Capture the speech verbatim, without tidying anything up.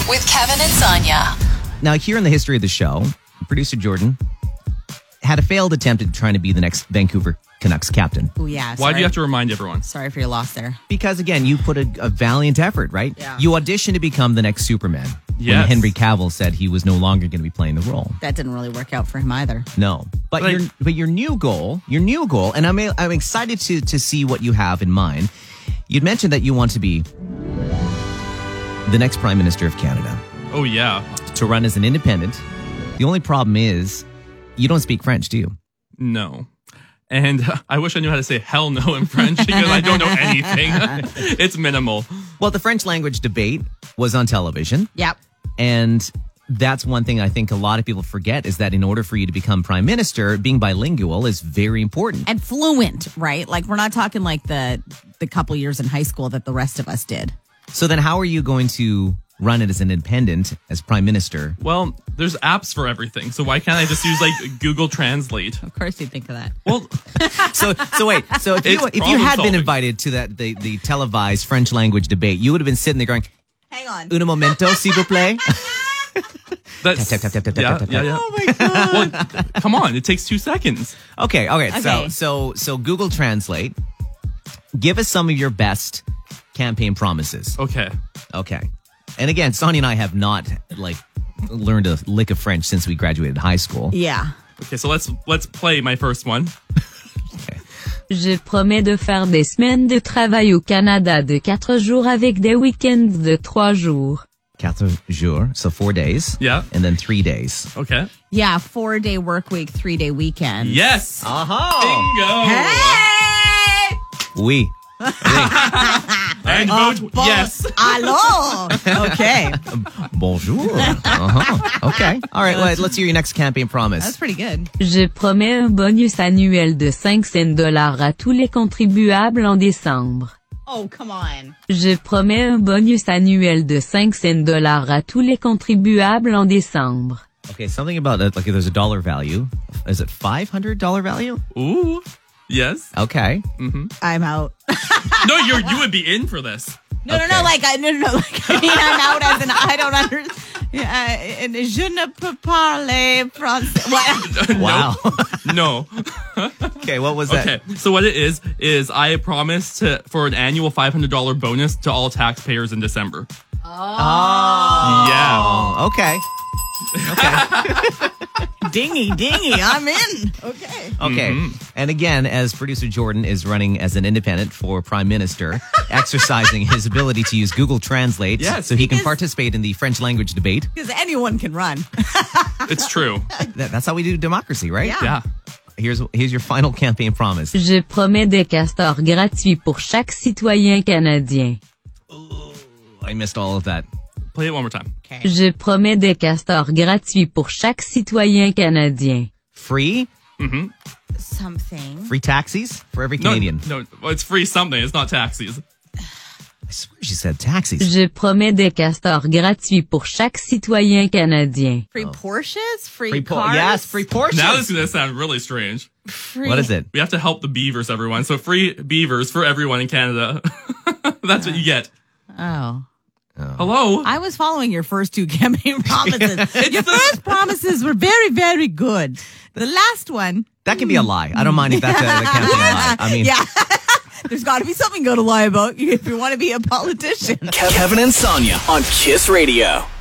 with Kevin and Sonia. Now, here in the history of the show, producer Jordan had a failed attempt at trying to be the next Vancouver Canucks captain. Oh, yeah. Why do you have to remind everyone? Sorry for your loss there. Because, again, you put a, a valiant effort, right? Yeah. You auditioned to become the next Superman. Yes. When Henry Cavill said he was no longer going to be playing the role. That didn't really work out for him either. No. But Like- your but your new goal, your new goal, and I'm I'm excited to to see what you have in mind. You'd mentioned that you want to be the next Prime Minister of Canada, Oh, yeah. to run as an independent. The only problem is you don't speak French, do you? No. And uh, I wish I knew how to say hell no in French because I don't know anything. It's minimal. Well, the French language debate was on television. Yep. And that's one thing I think a lot of people forget is that in order for you to become prime minister, being bilingual is very important. And fluent, right? Like, we're not talking like the the couple years in high school that the rest of us did. So then how are you going to run it as an independent, as prime minister? Well, there's apps for everything. So why can't I just use like Google Translate? Of course you'd think of that. Well, So so wait, so if you It's if you problem had been solving. invited to that the, the televised French language debate, you would have been sitting there going, Hang on. "Un momento, s'il vous plaît." that's Tap, tap, tap, tap, tap, yeah, tap, tap, yeah, tap. yeah. Oh my God. Well, come on, it takes two seconds. Okay, okay. So Okay. so so Google Translate. Give us some of your best campaign promises. Okay. Okay. And again, Sonia and I have not like learned a lick of French since we graduated high school. Yeah. Okay, so let's let's play my first one. Je promets de faire des semaines de travail au Canada de quatre jours avec des week-ends de trois jours. Quatre jours, so four days. Yeah. And then three days. Okay. Yeah, four day work week, three day weekend. Yes. Aha! Bingo. Hey! Oui. And vote yes. Hello. Okay. Bonjour. Uh-huh. Okay. All right, well, let's hear your next campaign promise. That's pretty good. Je promets un bonus annuel de cinq cents dollars à tous les contribuables en décembre. Oh, come on. Je promets un bonus annuel de cinq cents dollars à tous les contribuables en décembre. Okay, something about it, like if there's a dollar value. Is it five hundred dollars value? Ooh. Yes. Okay. I'm out. No, you're you would be in for this. No, no, Okay. no, like, I, no, no, no, like, I mean, I'm out as in, I don't understand. Yeah, and je ne peux parler français. What? Wow. No. Okay, what was that? Okay. So what it is is I promised to for an annual five hundred dollars bonus to all taxpayers in December. Oh. Yeah. Okay. Dingy, dingy, I'm in. Okay. Okay. Mm-hmm. And again, as producer Jordan is running as an independent for prime minister, exercising his ability to use Google Translate Yes. so he can Because- participate in the French language debate. Because anyone can run. It's true. That, that's how we do democracy, right? Yeah. Yeah. Here's here's your final campaign promise. Je promets des castors gratuits pour chaque citoyen canadien. I missed all of that. Play it one more time. Je promets des castors gratuits pour chaque citoyen canadien. Free? Something. Free taxis for every No, Canadian. no, well, it's free something. It's not taxis. I swear she said taxis. Je promets des castors gratuits pour chaque citoyen canadien. Free Porsches? Free, Free po- cars? yes, free Porsche. Now this is gonna sound really strange. Free. What is it? We have to help the beavers, everyone. So free beavers for everyone in Canada. That's what you get. Oh. Hello. I was following your first two campaign promises. Your first promises were very, very good. The last one, That can be a lie. I don't mind if that's a, a campaign lie. I mean, yeah. There's got to be something good to lie about if you want to be a politician. Kevin and Sonia on Kiss Radio.